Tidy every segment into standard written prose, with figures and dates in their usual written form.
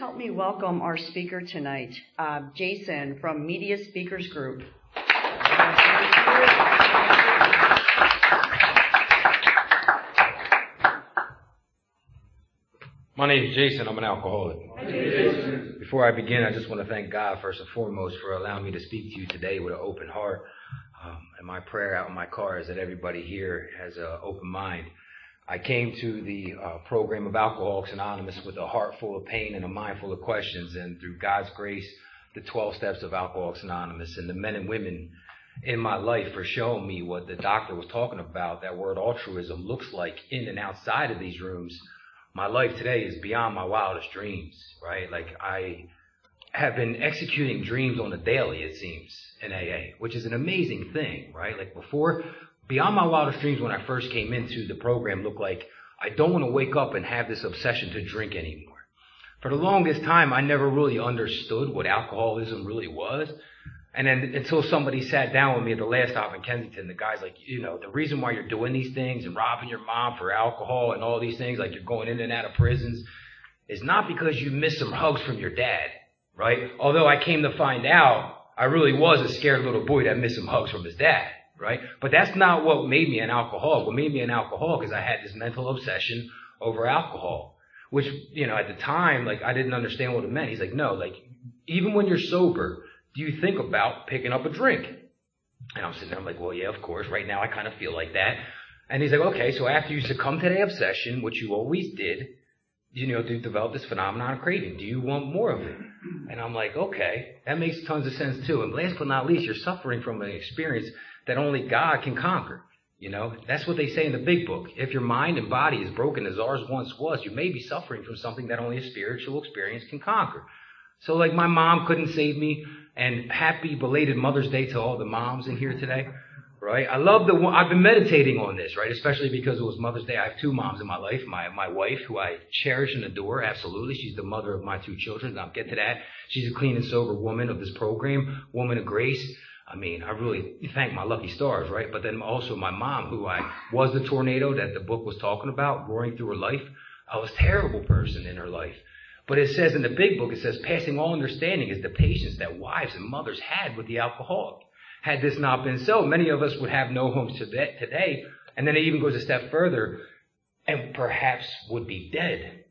help me welcome our speaker tonight, Jason from Media Speakers Group. My name is Jason. I'm an alcoholic. Before I begin, I just want to thank God first and foremost for allowing me to speak to you today with an open heart. And my prayer out in my car is that everybody here has an open mind. I came to the program of Alcoholics Anonymous with a heart full of pain and a mind full of questions. And through God's grace, the 12 steps of Alcoholics Anonymous and the men and women in my life are showing me what the doctor was talking about, that word altruism looks like in and outside of these rooms. My life today is beyond my wildest dreams, right? Like I have been executing dreams on a daily, it seems, in AA, which is an amazing thing, right? Like before, beyond my wildest dreams when I first came into the program looked like I don't want to wake up and have this obsession to drink anymore. For the longest time, I never really understood what alcoholism really was. And then until somebody sat down with me at the last stop in Kensington, the guy's like, you know, the reason why you're doing these things and robbing your mom for alcohol and all these things, like you're going in and out of prisons, is not because you missed some hugs from your dad, right? Although I came to find out I really was a scared little boy that missed some hugs from his dad, right? But that's not what made me an alcoholic. What made me an alcoholic is I had this mental obsession over alcohol, which, you know, at the time, like I didn't understand what it meant. He's like, no, like even when you're sober, do you think about picking up a drink? And I'm sitting there, I'm like, well, yeah, of course. Right now I kind of feel like that. And he's like, okay, so after you succumb to the obsession, which you always did, you know, to develop this phenomenon of craving, do you want more of it? And I'm like, okay, that makes tons of sense too. And last but not least, you're suffering from an experience that only God can conquer. You know, that's what they say in the big book. If your mind and body is broken as ours once was, you may be suffering from something that only a spiritual experience can conquer. So like my mom couldn't save me. And happy belated Mother's Day to all the moms in here today, right? I've been meditating on this, right? Especially because it was Mother's Day. I have two moms in my life. My wife, who I cherish and adore, absolutely. She's the mother of my two children, and I'll get to that. She's a clean and sober woman of this program, woman of grace. I mean, I really thank my lucky stars, right? But then also my mom, who I was the tornado that the book was talking about, roaring through her life. I was a terrible person in her life. But it says in the big book, it says, passing all understanding is the patience that wives and mothers had with the alcoholic. Had this not been so, many of us would have no homes today. And then it even goes a step further and perhaps would be dead.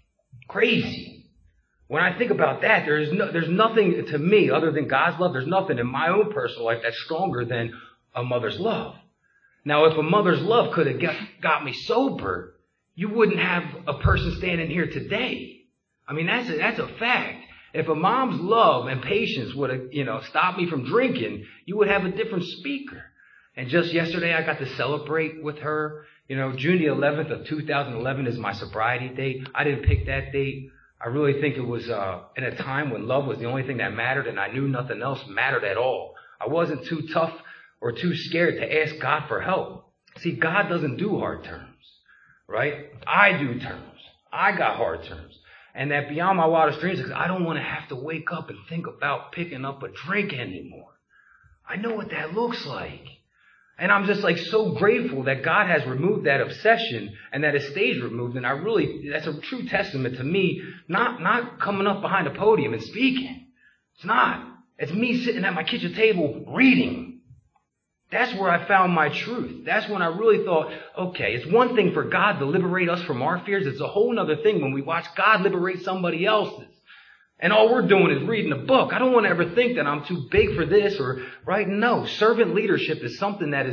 Crazy. When I think about that, there's nothing to me other than God's love. There's nothing in my own personal life that's stronger than a mother's love. Now, if a mother's love could have got me sober, you wouldn't have a person standing here today. I mean, that's a fact. If a mom's love and patience would have, you know, stopped me from drinking, you would have a different speaker. And just yesterday, I got to celebrate with her. You know, June the 11th of 2011 is my sobriety date. I didn't pick that date. I really think it was in a time when love was the only thing that mattered, and I knew nothing else mattered at all. I wasn't too tough or too scared to ask God for help. See, God doesn't do hard terms, right? I do terms. I got hard terms. And that beyond my wildest dreams, because I don't want to have to wake up and think about picking up a drink anymore. I know what that looks like. And I'm just like so grateful that God has removed that obsession and that it stays removed. And that's a true testament to me, not coming up behind a podium and speaking. It's not. It's me sitting at my kitchen table reading. That's where I found my truth. That's when I really thought, okay, it's one thing for God to liberate us from our fears. It's a whole other thing when we watch God liberate somebody else's. And all we're doing is reading a book. I don't want to ever think that I'm too big for this or, right? No, servant leadership is something that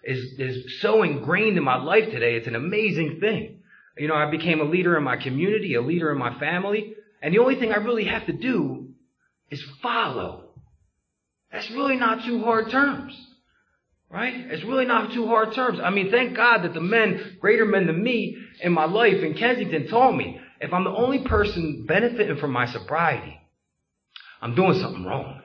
is so ingrained in my life today. It's an amazing thing. You know, I became a leader in my community, a leader in my family. And the only thing I really have to do is follow. That's really not too hard terms. Right? It's really not too hard terms. I mean, thank God that the men, greater men than me in my life in Kensington told me, if I'm the only person benefiting from my sobriety, I'm doing something wrong.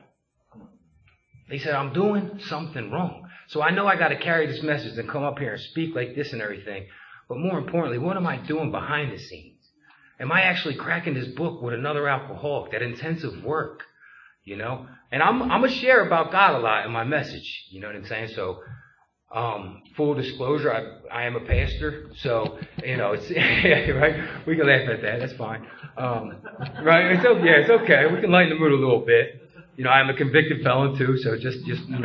They said, I'm doing something wrong. So I know I got to carry this message and come up here and speak like this and everything. But more importantly, what am I doing behind the scenes? Am I actually cracking this book with another alcoholic, that intensive work? You know, and I'm going to share about God a lot in my message. You know what I'm saying? So Full disclosure, I am a pastor, so, it's, right? We can laugh at that, that's fine. Right? It's okay, it's okay. We can lighten the mood a little bit. I'm a convicted felon too, so just,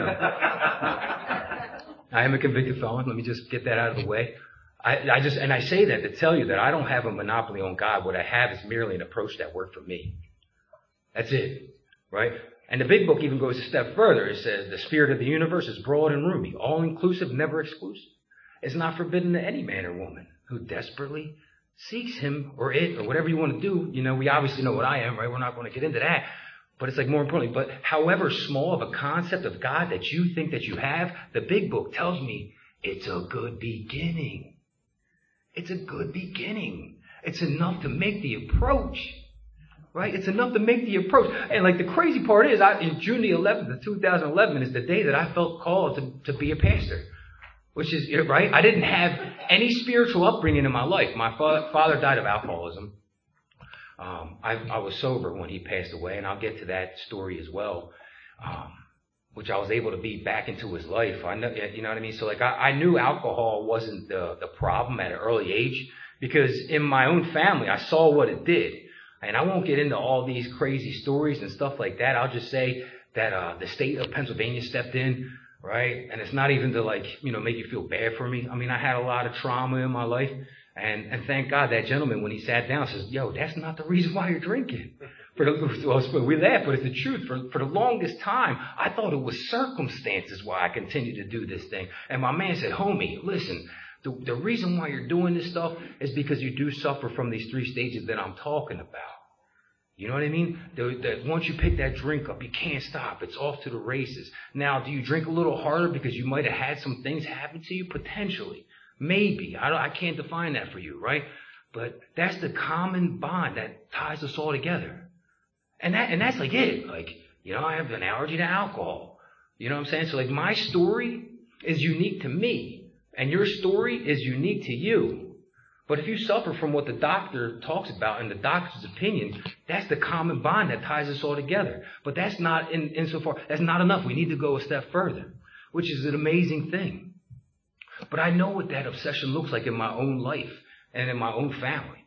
I am a convicted felon. Let me just get that out of the way. I say that to tell you that I don't have a monopoly on God. What I have is merely an approach that worked for me. That's it, right? And the big book even goes a step further. It says the spirit of the universe is broad and roomy, all-inclusive, never exclusive. It's not forbidden to any man or woman who desperately seeks him or it or whatever you want to do. We obviously know what I am, right? We're not going to get into that. But it's like more importantly, but however small of a concept of God that you think that you have, the big book tells me it's a good beginning. It's a good beginning. It's enough to make the approach. Right? It's enough to make the approach. And like the crazy part is, in June the 11th of 2011 is the day that I felt called to be a pastor. Which is, right? I didn't have any spiritual upbringing in my life. My father died of alcoholism. I was sober when he passed away, and I'll get to that story as well. Which I was able to be back into his life. I know, you know what I mean? So like I knew alcohol wasn't the problem at an early age, because in my own family I saw what it did. And I won't get into all these crazy stories and stuff like that. I'll just say that the state of Pennsylvania stepped in, right? And it's not even to make you feel bad for me. I mean, I had a lot of trauma in my life. And thank God that gentleman, when he sat down, says, yo, that's not the reason why you're drinking. We laugh, but it's the truth. For the longest time, I thought it was circumstances why I continued to do this thing. And my man said, homie, listen, the reason why you're doing this stuff is because you do suffer from these 3 stages that I'm talking about. You know what I mean? That once you pick that drink up, you can't stop. It's off to the races. Now, do you drink a little harder because you might have had some things happen to you? Potentially. Maybe. I can't define that for you, right? But that's the common bond that ties us all together. And that's like it. I have an allergy to alcohol. You know what I'm saying? So my story is unique to me. And your story is unique to you. But if you suffer from what the doctor talks about in the doctor's opinion, that's the common bond that ties us all together. But that's not insofar, that's not enough. We need to go a step further, which is an amazing thing. But I know what that obsession looks like in my own life and in my own family.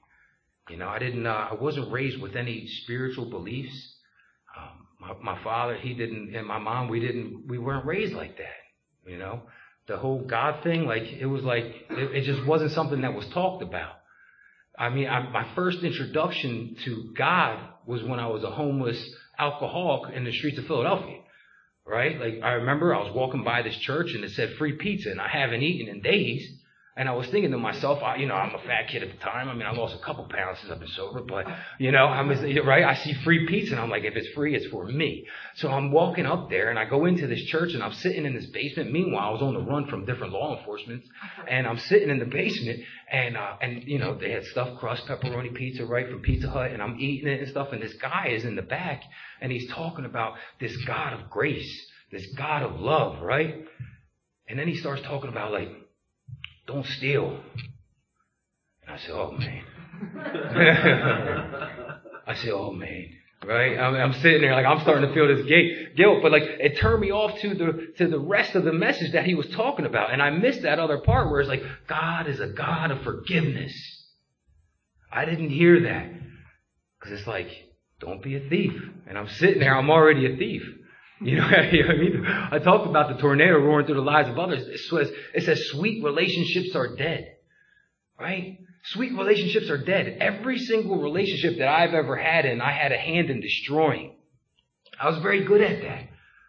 I wasn't raised with any spiritual beliefs. My father, he didn't, and my mom, we weren't raised like that, The whole God thing, it just wasn't something that was talked about. I mean, my first introduction to God was when I was a homeless alcoholic in the streets of Philadelphia, right? I remember I was walking by this church and it said free pizza, and I haven't eaten in days. And I was thinking to myself, I'm a fat kid at the time. I mean, I lost a couple pounds since I've been sober, but, right? I see free pizza and I'm like, if it's free, it's for me. So I'm walking up there and I go into this church and I'm sitting in this basement. Meanwhile, I was on the run from different law enforcement, and I'm sitting in the basement and they had stuffed crust pepperoni pizza, right, from Pizza Hut, and I'm eating it and stuff. And this guy is in the back and he's talking about this God of grace, this God of love, right? And then he starts talking about don't steal. And I said, oh, man. Right? I'm sitting there I'm starting to feel this guilt, but it turned me off to the rest of the message that he was talking about. And I missed that other part where it's God is a God of forgiveness. I didn't hear that. Because it's don't be a thief. And I'm sitting there, I'm already a thief. You know what I mean? I talked about the tornado roaring through the lives of others. It says sweet relationships are dead. Right? Sweet relationships are dead. Every single relationship that I've ever had, and I had a hand in destroying. I was very good at that.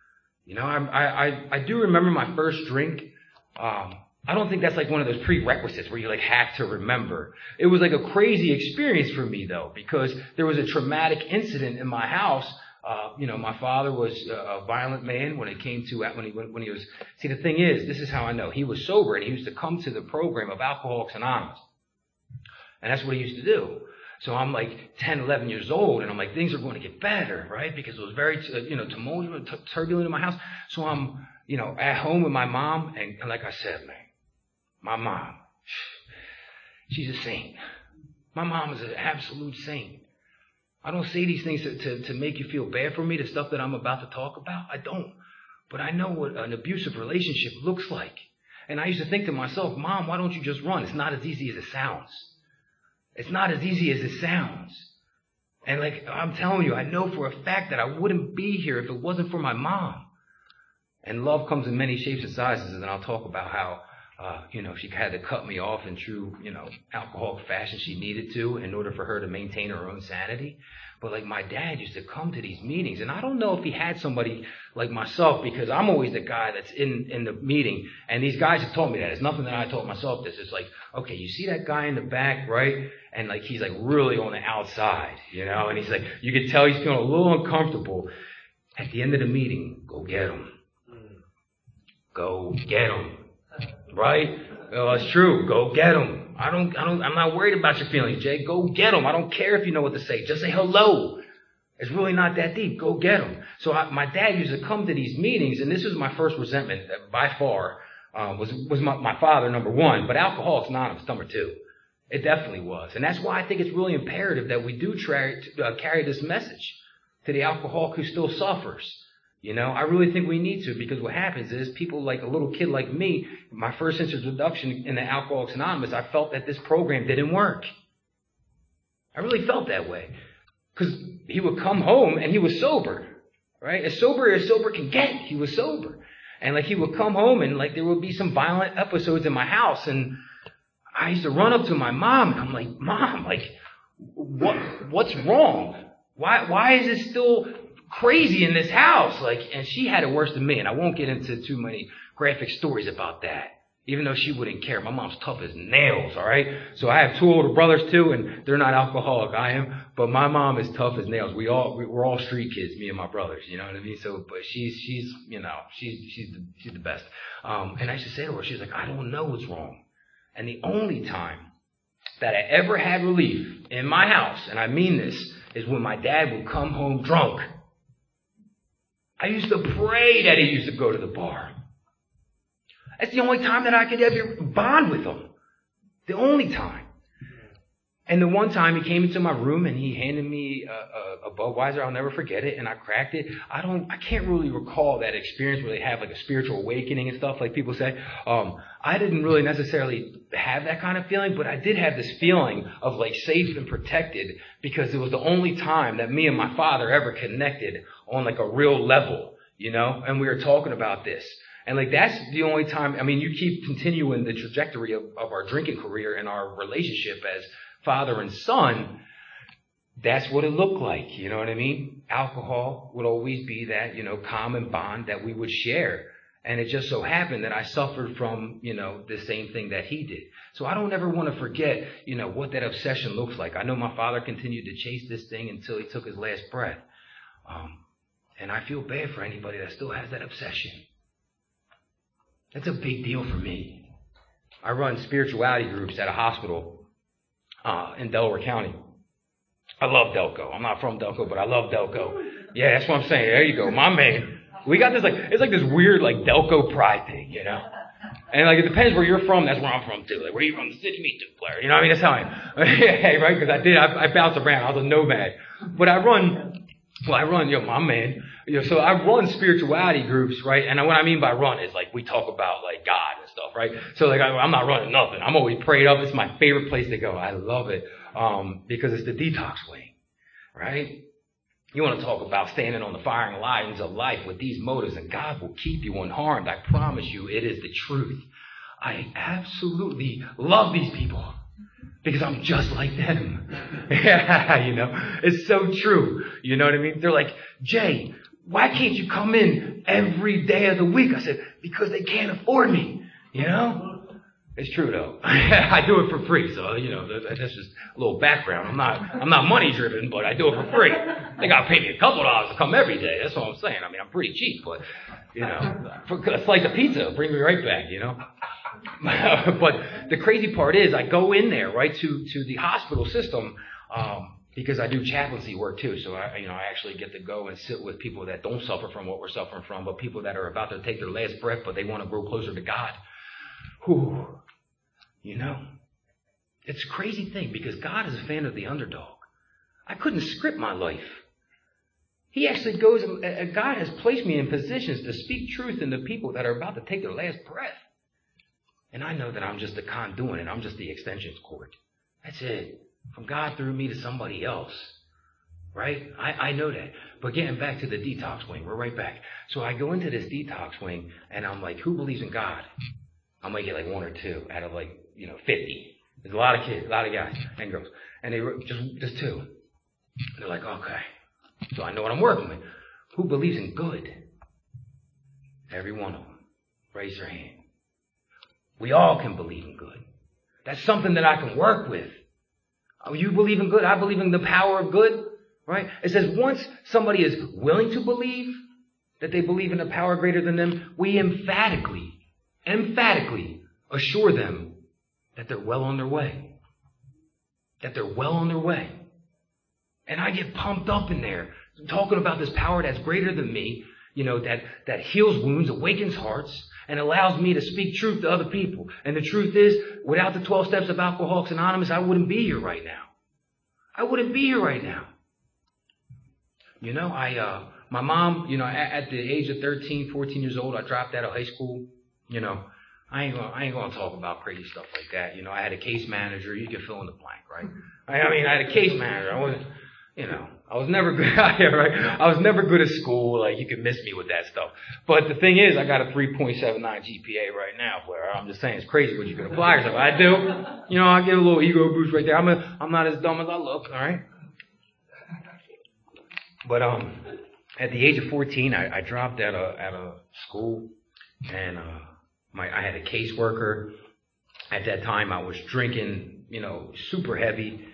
I do remember my first drink. I don't think that's one of those prerequisites where you have to remember. It was a crazy experience for me though, because there was a traumatic incident in my house. My father was a violent man when it came to when he was. See, the thing is, this is how I know. He was sober, and he used to come to the program of Alcoholics Anonymous, and that's what he used to do. So I'm 10, 11 years old, and I'm things are going to get better, right? Because it was very, tumultuous, turbulent in my house. So I'm, at home with my mom, and like I said, man, my mom, she's a saint. My mom is an absolute saint. I don't say these things to make you feel bad for me, the stuff that I'm about to talk about. I don't. But I know what an abusive relationship looks like. And I used to think to myself, Mom, why don't you just run? It's not as easy as it sounds. It's not as easy as it sounds. And like I'm telling you, I know for a fact that I wouldn't be here if it wasn't for my mom. And love comes in many shapes and sizes, and I'll talk about how, she had to cut me off in true, alcoholic fashion. She needed to in order for her to maintain her own sanity. But like my dad used to come to these meetings, and I don't know if he had somebody like myself, because I'm always the guy that's in the meeting, and these guys have told me that. It's nothing that I told myself this. It's like, okay, you see that guy in the back, right? And like he's like really on the outside, and he's like, you can tell he's feeling a little uncomfortable. At the end of the meeting, go get him. Go get him. Right? Well, it's true. Go get him. I'm not worried about your feelings, Jay. Go get him. I don't care if you know what to say. Just say hello. It's really not that deep. Go get him. So my dad used to come to these meetings, and this was my first resentment by far, was my father, number one, but Alcoholics Anonymous, number two. It definitely was. And that's why I think it's really imperative that we do carry this message to the alcoholic who still suffers. I really think we need to, because what happens is people like a little kid like me, my first introduction in the Alcoholics Anonymous, I felt that this program didn't work. I really felt that way. Because he would come home and he was sober, right? As sober can get, he was sober. And like he would come home and like there would be some violent episodes in my house, and I used to run up to my mom and I'm like, Mom, like, what's wrong? Why is it still crazy in this house? And she had it worse than me, and I won't get into too many graphic stories about that, even though she wouldn't care. My mom's tough as nails, all right? So I have two older brothers too, and they're not alcoholic. I am, but my mom is tough as nails. We're all street kids, me and my brothers, you know what I mean? So, but she's the best. And I used to say to her, she's like, I don't know what's wrong. And the only time that I ever had relief in my house, and I mean this, is when my dad would come home drunk. I used to pray that he used to go to the bar. That's the only time that I could ever bond with him. The only time. And the one time he came into my room and he handed me a Budweiser. I'll never forget it. And I cracked it. I can't really recall that experience where they have like a spiritual awakening and stuff like people say. I didn't really necessarily have that kind of feeling, but I did have this feeling of like safe and protected, because it was the only time that me and my father ever connected on like a real level, and we were talking about this. And like that's the only time. I mean, you keep continuing the trajectory of our drinking career and our relationship as father and son. That's what it looked like. You know what I mean? Alcohol would always be that, common bond that we would share. And it just so happened that I suffered from, the same thing that he did. So I don't ever want to forget, what that obsession looks like. I know my father continued to chase this thing until he took his last breath. And I feel bad for anybody that still has that obsession. That's a big deal for me. I run spirituality groups at a hospital in Delaware County. I love Delco. I'm not from Delco, but I love Delco. Yeah, that's what I'm saying. There you go. My man. We got this it's like this weird Delco pride thing, And it depends where you're from. That's where I'm from too. Like, where you from? The city, me too, Blair. You know what I mean? That's how I am. Right? Because I bounced around. I was a nomad. But I run, my man. So I run spirituality groups, right? And what I mean by run is we talk about God and stuff, right? So I'm not running nothing. I'm always prayed up. It's my favorite place to go. I love it. Because it's the detox wing, right? You want to talk about standing on the firing lines of life with these motives, and God will keep you unharmed. I promise you, it is the truth. I absolutely love these people because I'm just like them. Yeah, it's so true. You know what I mean? They're like, Jay, why can't you come in every day of the week? I said, because they can't afford me, It's true though. I do it for free, so that's just a little background. I'm not money driven, but I do it for free. They gotta pay me a couple $2 to come every day. That's what I'm saying. I mean, I'm pretty cheap, but it's like the pizza. Bring me right back, But the crazy part is, I go in there right to the hospital system because I do chaplaincy work too. So I actually get to go and sit with people that don't suffer from what we're suffering from, but people that are about to take their last breath, but they want to grow closer to God. Whew. It's a crazy thing because God is a fan of the underdog. I couldn't script my life. He actually goes, God has placed me in positions to speak truth into people that are about to take their last breath. And I know that I'm just the conduit and I'm just the extension cord. That's it. From God through me to somebody else. Right? I know that. But getting back to the detox wing, we're right back. So I go into this detox wing and I'm like, who believes in God? I might get like 1 or 2 out of 50. There's a lot of kids, a lot of guys and girls. And they were just 2. They're like, okay. So I know what I'm working with. Who believes in good? Every one of them. Raise your hand. We all can believe in good. That's something that I can work with. Oh, you believe in good? I believe in the power of good. Right? It says once somebody is willing to believe that they believe in a power greater than them, we emphatically assure them that they're well on their way. That they're well on their way. And I get pumped up in there talking about this power that's greater than me, that heals wounds, awakens hearts, and allows me to speak truth to other people. And the truth is, without the 12 steps of Alcoholics Anonymous, I wouldn't be here right now. I wouldn't be here right now. My mom, at the age of 13, 14 years old, I dropped out of high school. I ain't gonna talk about crazy stuff like that. I had a case manager. You can fill in the blank, right? I had a case manager. I was never good out here, right? I was never good at school. Like, you can miss me with that stuff. But the thing is, I got a 3.79 GPA right now, Blair. I'm just saying, it's crazy what you can apply yourself. I do. I get a little ego boost right there. I'm not as dumb as I look, all right? But at the age of 14, I dropped out of school, and I had a caseworker. At that time, I was drinking, super heavy,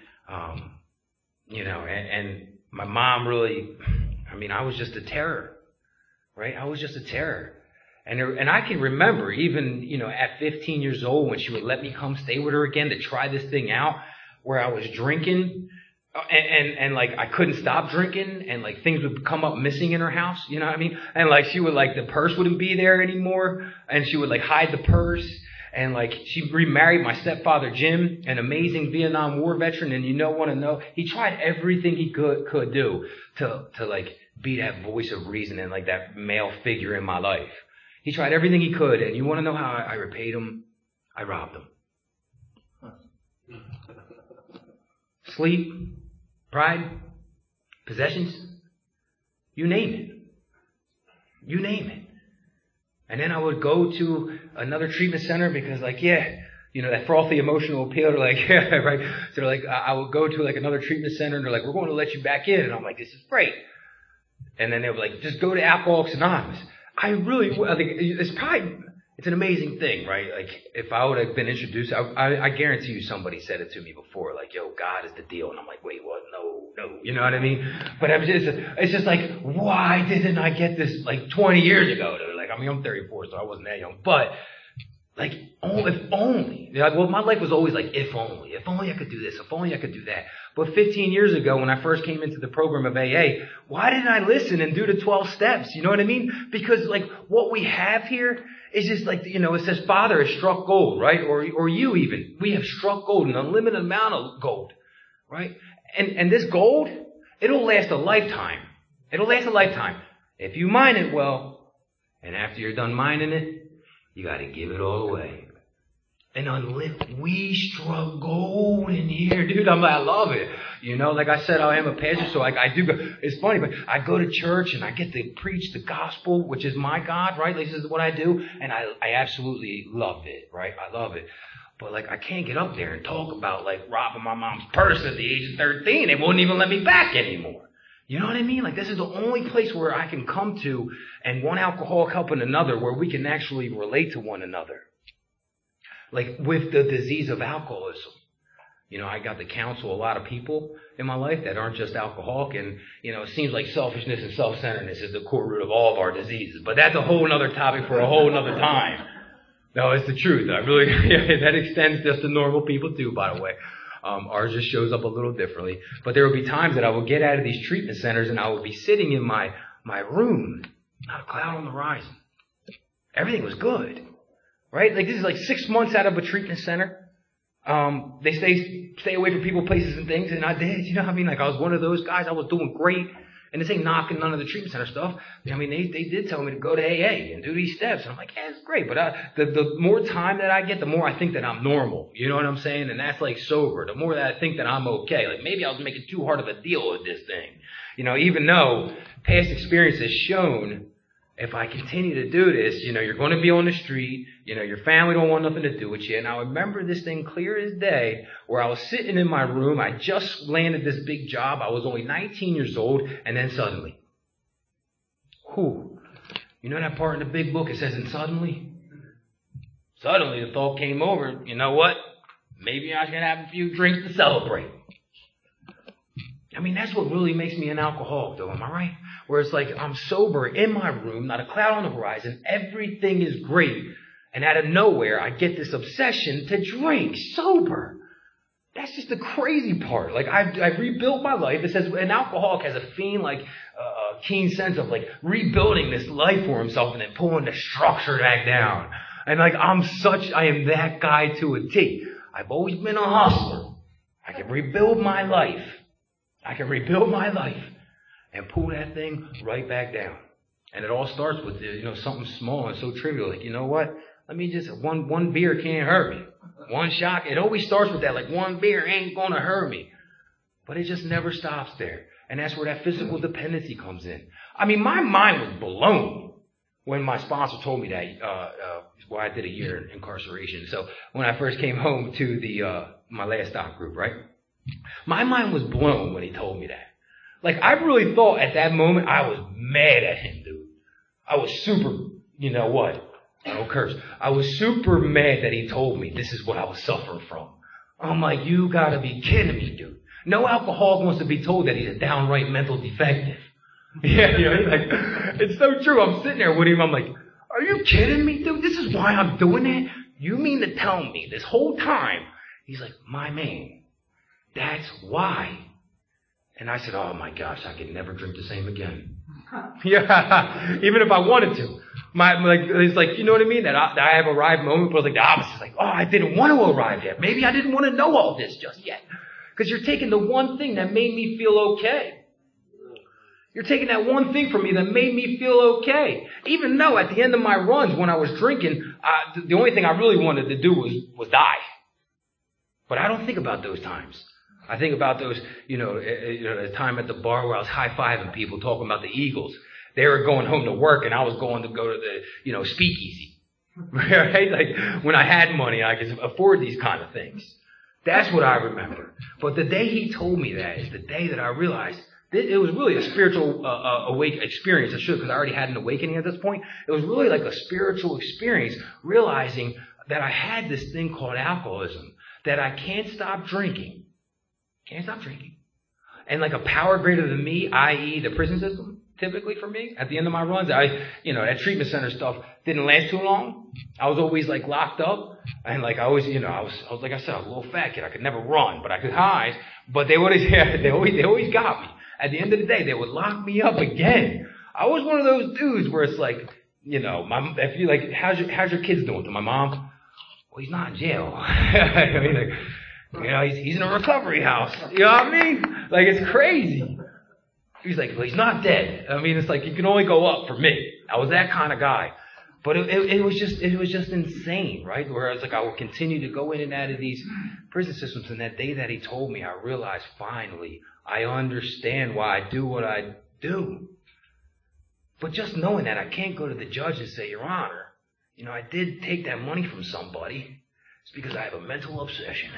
and my mom really, I was just a terror, right? I was just a terror. And I can remember even, at 15 years old when she would let me come stay with her again to try this thing out, where I was drinking. And I couldn't stop drinking, and things would come up missing in her house, you know what I mean? And she would the purse wouldn't be there anymore, and she would hide the purse, and she remarried my stepfather Jim, an amazing Vietnam War veteran, and want to know, he tried everything he could do to be that voice of reason and that male figure in my life. He tried everything he could, and you want to know how I repaid him? I robbed him. Sleep, pride, possessions, you name it. You name it. And then I would go to another treatment center because that frothy emotional appeal. They're yeah, right. So I would go to another treatment center and they're we're going to let you back in. And I'm this is great. And then they were just go to Alcoholics Anonymous. I think it's an amazing thing, right? If I would have been introduced, I guarantee you somebody said it to me before, yo, God is the deal. And I'm wait, what? No. You know what I mean? But it's just why didn't I get this 20 years ago? They're I'm 34, so I wasn't that young. But, if only. My life was always if only I could do this, if only I could do that. But 15 years ago, when I first came into the program of AA, why didn't I listen and do the 12 steps? You know what I mean? Because, what we have here is just it says Father has struck gold, right? Or you even. We have struck gold, an unlimited amount of gold, right? And this gold, it'll last a lifetime. It'll last a lifetime. If you mine it well, and after you're done mining it, you got to give it all away. And we struck gold in here, dude. I love it. Like I said, I am a pastor, so I do go. It's funny, but I go to church and I get to preach the gospel, which is my God, right? This is what I do, and I absolutely love it, right? I love it. But I can't get up there and talk about robbing my mom's purse at the age of 13. They won't even let me back anymore. You know what I mean? This is the only place where I can come to, and one alcoholic helping another, where we can actually relate to one another. With the disease of alcoholism. I got to counsel a lot of people in my life that aren't just alcoholic, and, it seems like selfishness and self-centeredness is the core root of all of our diseases. But that's a whole other topic for a whole other time. No, it's the truth. That extends just to normal people too, by the way. Ours just shows up a little differently. But there would be times that I would get out of these treatment centers and I would be sitting in my room, not a cloud on the horizon. Everything was good. Right? This is 6 months out of a treatment center. They stay away from people, places, and things, and I did. I was one of those guys. I was doing great. And this ain't knocking none of the treatment center stuff. I mean, they did tell me to go to AA and do these steps. And I'm like, yeah, it's great. But the more time that I get, the more I think that I'm normal. You know what I'm saying? And that's like sober. The more that I think that I'm okay. Like maybe I was making too hard of a deal with this thing. You know, even though past experience has shown if I continue to do this, you know, you're going to be on the street. You know, your family don't want nothing to do with you. And I remember this thing clear as day where I was sitting in my room. I just landed this big job. I was only 19 years old. And then suddenly, you know that part in the big book? It says, and suddenly the thought came over, you know what? Maybe I should have a few drinks to celebrate. I mean, that's what really makes me an alcoholic, though, am I right? Where it's like I'm sober in my room, not a cloud on the horizon, everything is great. And out of nowhere, I get this obsession to drink sober. That's just the crazy part. Like, I've rebuilt my life. It says an alcoholic has a keen sense of, like, rebuilding this life for himself and then pulling the structure back down. And, like, I am that guy to a T. I've always been a hustler. I can rebuild my life. And pull that thing right back down. And it all starts with, you know, something small and so trivial. Like, you know what? Let me just, one beer can't hurt me. One shot. It always starts with that. Like, one beer ain't going to hurt me. But it just never stops there. And that's where that physical dependency comes in. I mean, my mind was blown when my sponsor told me that, I did a year in incarceration. So when I first came home to my last stop group, right? My mind was blown when he told me that. Like, I really thought at that moment I was mad at him, dude. I was super, you know what? I don't curse. I was super mad that he told me this is what I was suffering from. I'm like, you gotta be kidding me, dude. No alcoholic wants to be told that he's a downright mental defective. Yeah, you know, like, it's so true. I'm sitting there with him. I'm like, are you kidding me, dude? This is why I'm doing that? You mean to tell me this whole time? He's like, my man, that's why. And I said, oh my gosh, I could never drink the same again. Yeah, even if I wanted to. It's like, you know what I mean? That I have arrived moment, but it's like the opposite. It's like, oh, I didn't want to arrive yet. Maybe I didn't want to know all this just yet. Because you're taking the one thing that made me feel okay. You're taking that one thing from me that made me feel okay. Even though at the end of my runs, when I was drinking, the only thing I really wanted to do was die. But I don't think about those times. I think about those, the time at the bar where I was high-fiving people talking about the Eagles. They were going home to work and I was going to go to the, speakeasy. Right? Like, when I had money, I could afford these kind of things. That's what I remember. But the day he told me that is the day that I realized it was really a spiritual experience. Because I already had an awakening at this point. It was really like a spiritual experience, realizing that I had this thing called alcoholism, that I can't stop drinking. Can't stop drinking. And like a power greater than me, i.e. the prison system, typically for me, at the end of my runs, that treatment center stuff didn't last too long. I was always like locked up. And like I always, I was like I said, I was a little fat kid. I could never run, but I could hide. But they always got me. At the end of the day, they would lock me up again. I was one of those dudes where it's like, if you like, how's your kids doing? To my mom, well, he's not in jail. I mean, like, he's in a recovery house. You know what I mean? Like, it's crazy. He's like, well, he's not dead. I mean, it's like, you can only go up for me. I was that kind of guy. But it was just insane, right? Whereas, like, I would continue to go in and out of these prison systems. And that day that he told me, I realized finally, I understand why I do what I do. But just knowing that I can't go to the judge and say, Your Honor, I did take that money from somebody. It's because I have a mental obsession.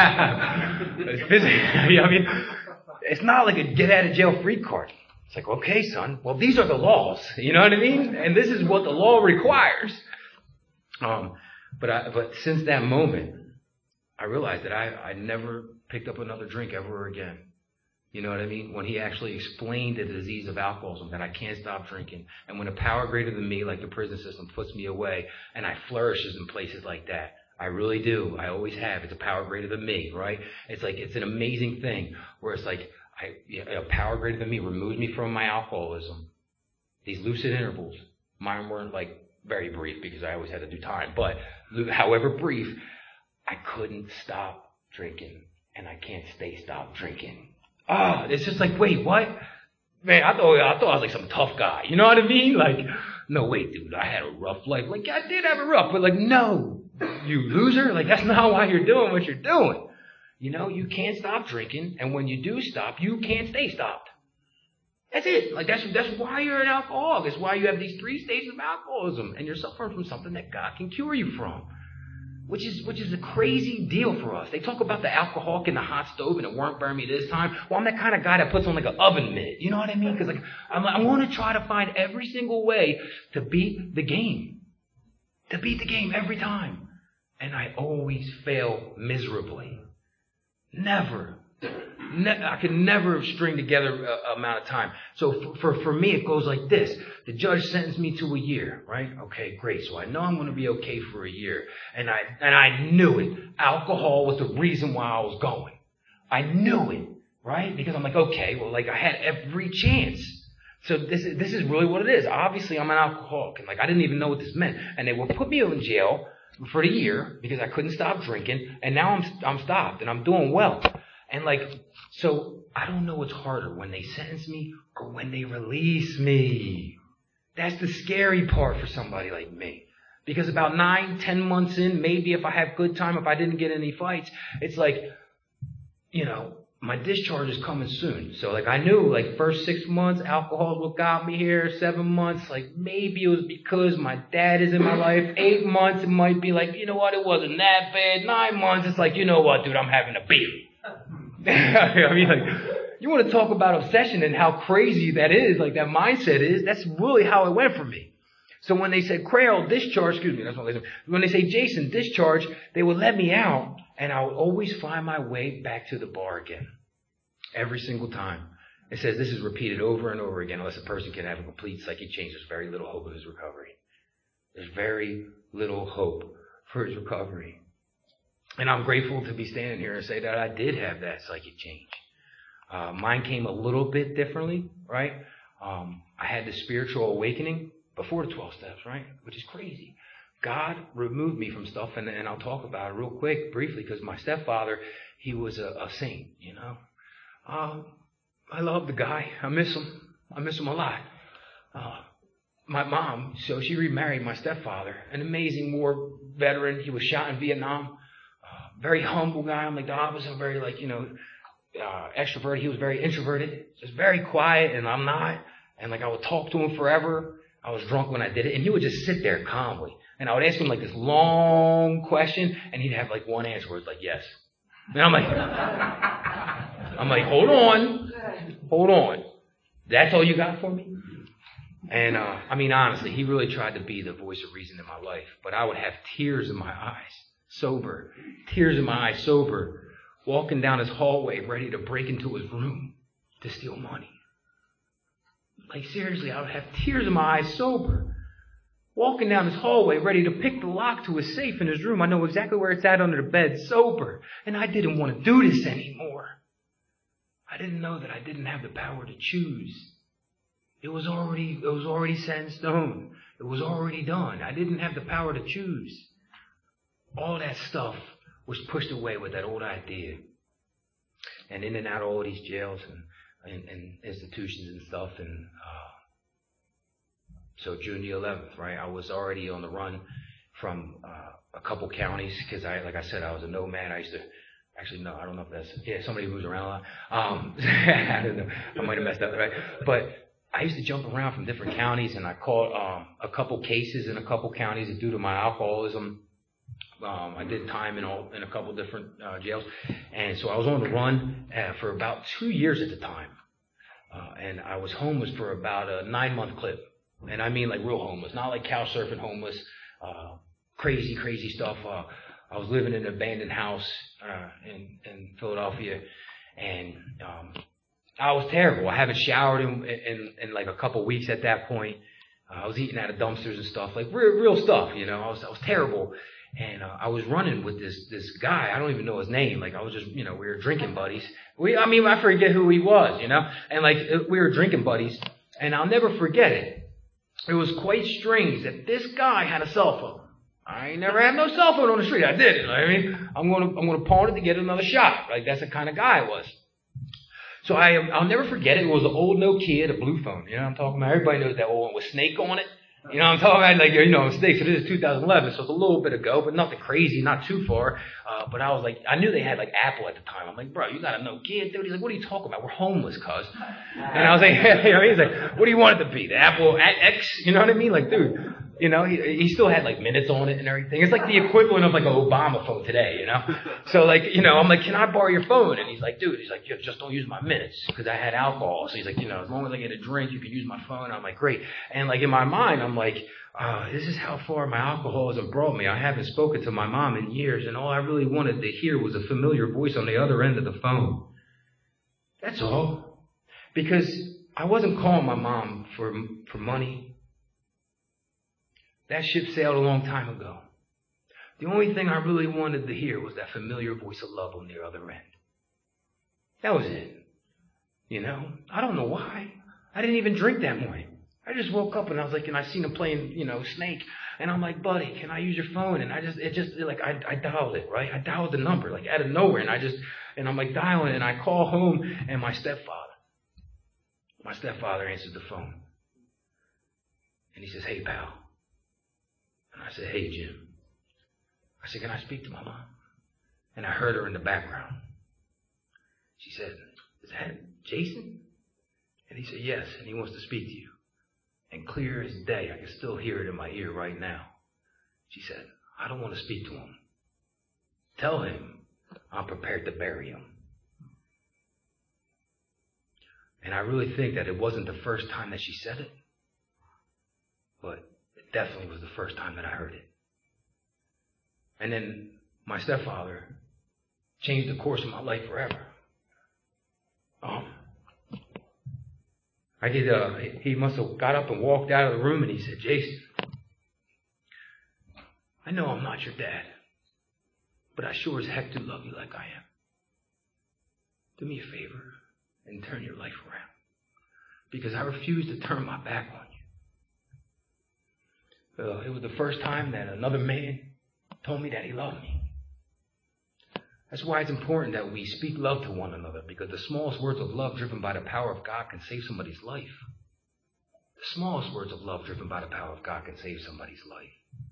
I mean, it's not like a get out of jail free card. It's like, okay, son, well, these are the laws. You know what I mean? And this is what the law requires. But since that moment, I realized that I never picked up another drink ever again. You know what I mean? When he actually explained the disease of alcoholism, that I can't stop drinking. And when a power greater than me, like the prison system, puts me away, and I flourishes in places like that. I really do. I always have. It's a power greater than me, right? It's like, it's an amazing thing where it's like, a power greater than me removes me from my alcoholism. These lucid intervals, mine weren't like very brief because I always had to do time, but however brief, I couldn't stop drinking, and I can't stop drinking. It's just like, wait, what? Man, I thought I was like some tough guy. You know what I mean? Like, no, wait, dude, I had a rough life. Like, I did have it rough, but like, no, you loser. Like, that's not why you're doing what you're doing. You know, you can't stop drinking, and when you do stop, you can't stay stopped. That's it. Like, that's why you're an alcoholic. That's why you have these 3 stages of alcoholism, and you're suffering from something that God can cure you from. Which is a crazy deal for us. They talk about the alcoholic in the hot stove and it won't burn me this time. Well, I'm that kind of guy that puts on like an oven mitt. You know what I mean? Because like I want to try to find every single way to beat the game. To beat the game every time. And I always fail miserably. Never. I can never string together a amount of time. So for me, it goes like this. The judge sentenced me to a year, right? Okay, great. So I know I'm going to be okay for a year. And I knew it. Alcohol was the reason why I was going. I knew it, right? Because I'm like, okay, well, like I had every chance. So this is really what it is. Obviously, I'm an alcoholic. And like, I didn't even know what this meant. And they will put me in jail for the year because I couldn't stop drinking. And now I'm stopped and I'm doing well. And like, so I don't know what's harder, when they sentence me or when they release me. That's the scary part for somebody like me. Because about 9-10 months in, maybe if I have good time, if I didn't get any fights, it's like, you know, my discharge is coming soon. So like I knew like first 6 months, alcohol is what got me here. 7 months, like maybe it was because my dad is in my life. 8 months, it might be like, you know what, it wasn't that bad. 9 months, it's like, you know what, dude, I'm having a baby. I mean, like, you want to talk about obsession and how crazy that is, like that mindset is, that's really how it went for me. So when they said, Crail, discharge, that's what they said. When they say, Jason, discharge, they would let me out, and I would always find my way back to the bar again. Every single time. It says this is repeated over and over again, unless a person can have a complete psychic change. There's very little hope of his recovery. There's very little hope for his recovery. And I'm grateful to be standing here and say that I did have that psychic change. Mine came a little bit differently, right? I had the spiritual awakening before the 12 steps, right? Which is crazy. God removed me from stuff, and I'll talk about it real quick, briefly, because my stepfather, he was a saint, you know. I love the guy. I miss him. I miss him a lot. My mom, so she remarried my stepfather, an amazing war veteran. He was shot in Vietnam. Very humble guy. I'm like the opposite. Very like, you know, extroverted. He was very introverted. Just very quiet, and I'm not. And like I would talk to him forever. I was drunk when I did it, and he would just sit there calmly. And I would ask him like this long question, and he'd have like one answer where it's like, yes. And I'm like, hold on. That's all you got for me? And I mean, honestly, he really tried to be the voice of reason in my life. But I would have tears in my eyes. Sober, tears in my eyes, sober, walking down his hallway, ready to break into his room to steal money. Like seriously, I would have tears in my eyes, sober, walking down his hallway, ready to pick the lock to his safe in his room. I know exactly where it's at under the bed, sober, and I didn't want to do this anymore. I didn't know that I didn't have the power to choose. It was already set in stone. It was already done. I didn't have the power to choose. All that stuff was pushed away with that old idea. And in and out of all these jails and institutions and stuff. And so June the 11th, right, I was already on the run from a couple counties because like I said, I was a nomad. I used to, actually, no, I don't know if that's, somebody moves around a lot. I don't know. I might have messed up, right? But I used to jump around from different counties, and I caught a couple cases in a couple counties due to my alcoholism. I did time in a couple different jails, and so I was on the run for about 2 years at the time, and I was homeless for about a 9-month clip, and I mean like real homeless, not like couch surfing homeless, crazy stuff. I was living in an abandoned house in Philadelphia, and I was terrible. I haven't showered in like a couple weeks at that point. I was eating out of dumpsters and stuff, like real stuff, you know. I was terrible. And I was running with this guy. I don't even know his name. Like I was just, you know, we were drinking buddies. I forget who he was, you know. And like we were drinking buddies, and I'll never forget it. It was quite strange that this guy had a cell phone. I ain't never had no cell phone on the street. I did it. I mean, I'm gonna pawn it to get another shot. Like that's the kind of guy I was. So I'll never forget it. It was an old Nokia, a blue phone. You know what I'm talking about? Everybody knows that old one with Snake on it. You know what I'm talking about? Like, you know, Snake. So this is 2011, so it's a little bit ago, but nothing crazy, not too far. But I was like, I knew they had like Apple at the time. I'm like, bro, you got a Nokia, dude? He's like, what are you talking about? We're homeless, cuz. And I was like, you know, he's like, what do you want it to be? The Apple X? You know what I mean? Like, dude. You know, he still had like minutes on it and everything. It's like the equivalent of like an Obama phone today, you know? So like, you know, I'm like, can I borrow your phone? And he's like, dude, he's like, just don't use my minutes because I had alcohol. So he's like, you know, as long as I get a drink, you can use my phone. I'm like, great. And like in my mind, I'm like, this is how far my alcoholism brought me. I haven't spoken to my mom in years, and all I really wanted to hear was a familiar voice on the other end of the phone. That's all. Because I wasn't calling my mom for money. That ship sailed a long time ago. The only thing I really wanted to hear was that familiar voice of love on the other end. That was it. You know, I don't know why. I didn't even drink that morning. I just woke up and I was like, and I seen him playing, you know, Snake. And I'm like, buddy, can I use your phone? And I dialed it, right? I dialed the number, like out of nowhere. And I'm like dialing and I call home and my stepfather answers the phone. And he says, hey, pal. And I said, hey, Jim. I said, can I speak to my mom? And I heard her in the background. She said, is that Jason? And he said, yes, and he wants to speak to you. And clear as day, I can still hear it in my ear right now. She said, I don't want to speak to him. Tell him I'm prepared to bury him. And I really think that it wasn't the first time that she said it, but it definitely was the first time that I heard it. And then my stepfather changed the course of my life forever. He must have got up and walked out of the room and he said, Jason, I know I'm not your dad, but I sure as heck do love you like I am. Do me a favor and turn your life around, because I refuse to turn my back on you. It was the first time that another man told me that he loved me. That's why it's important that we speak love to one another, because the smallest words of love driven by the power of God can save somebody's life. The smallest words of love driven by the power of God can save somebody's life.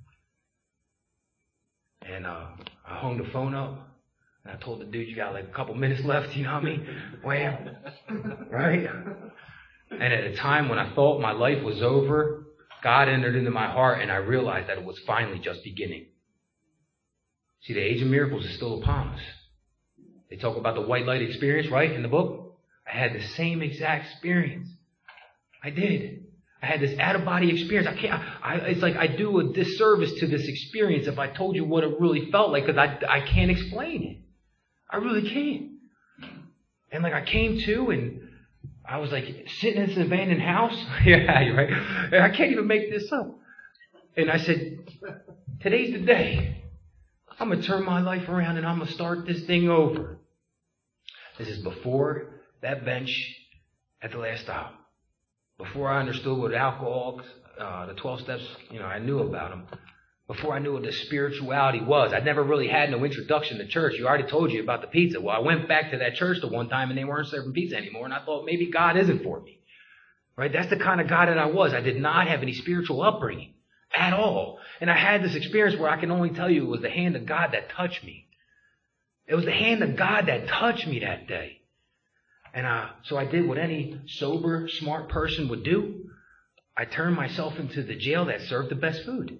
And I hung the phone up, and I told the dude, you got like a couple minutes left, you know what I mean? Wham. Right? And at a time when I thought my life was over, God entered into my heart, and I realized that it was finally just beginning. See, the age of miracles is still upon us. They talk about the white light experience, right, in the book? I had the same exact experience. I did. I had this out-of-body experience. It's like I do a disservice to this experience if I told you what it really felt like, because I can't explain it. I really can't. And like I came to, and I was like sitting in this abandoned house. Yeah, you're right. And I can't even make this up. And I said, today's the day. I'm going to turn my life around and I'm going to start this thing over. This is before that bench at the last stop. Before I understood what alcohol, the 12 steps, I knew about them. Before I knew what the spirituality was. I'd never really had no introduction to church. You already told you about the pizza. Well, I went back to that church the one time and they weren't serving pizza anymore. And I thought maybe God isn't for me. Right? That's the kind of guy that I was. I did not have any spiritual upbringing at all. And I had this experience where I can only tell you it was the hand of God that touched me. It was the hand of God that touched me that day. And so I did what any sober, smart person would do. I turned myself into the jail that served the best food.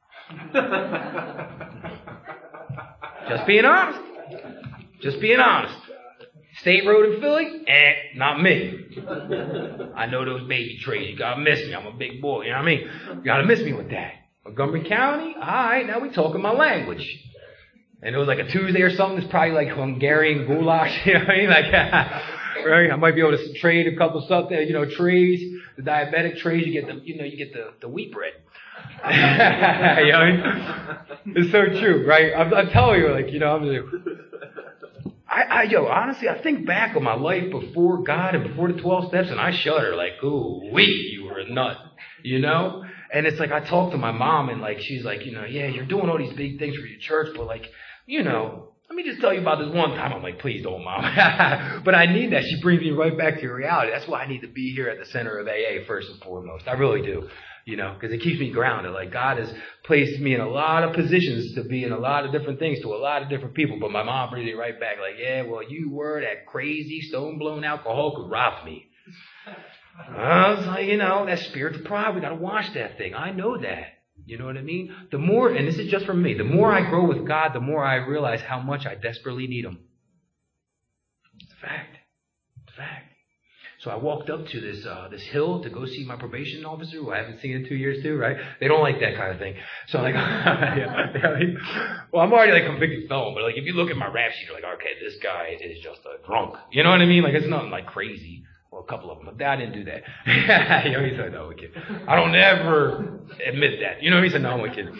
Just being honest. Just being honest. State Road in Philly? Not me. I know those baby trays. You gotta miss me. I'm a big boy. You know what I mean? You gotta miss me with that. Montgomery County? Alright, now we talking my language. And it was like a Tuesday or something. It's probably like Hungarian goulash. You know what I mean? Like, right? I might be able to trade a couple stuff there. Trays, the diabetic trays. You get the wheat bread. You know what I mean? It's so true, right? I'm telling you, I'm like, honestly, I think back on my life before God and before the 12 steps, and I shudder, like, ooh, you were a nut, And it's like, I talk to my mom, and she's like, yeah, you're doing all these big things for your church, but let let me just tell you about this one time. I'm like, please don't, Mom. But I need that. She brings me right back to reality. That's why I need to be here at the center of AA first and foremost. I really do. Because it keeps me grounded. Like, God has placed me in a lot of positions to be in a lot of different things to a lot of different people. But my mom brings me right back like, yeah, well, you were that crazy, stone-blown alcoholic who robbed me. I was like, that spiritual pride, we got to wash that thing. I know that. You know what I mean? The more, and this is just for me, the more I grow with God, the more I realize how much I desperately need Him. It's a fact. It's a fact. So I walked up to this hill to go see my probation officer, who I haven't seen in 2 years too, right? They don't like that kind of thing. So I'm like, well, I'm already like a convicted felon, but like if you look at my rap sheet, you're like, okay, this guy is just a drunk. You know what I mean? Like it's nothing like crazy. Well, a couple of them, but Dad didn't do that. He said, no, I'm kidding. I don't ever admit that. He said, no, I'm kidding.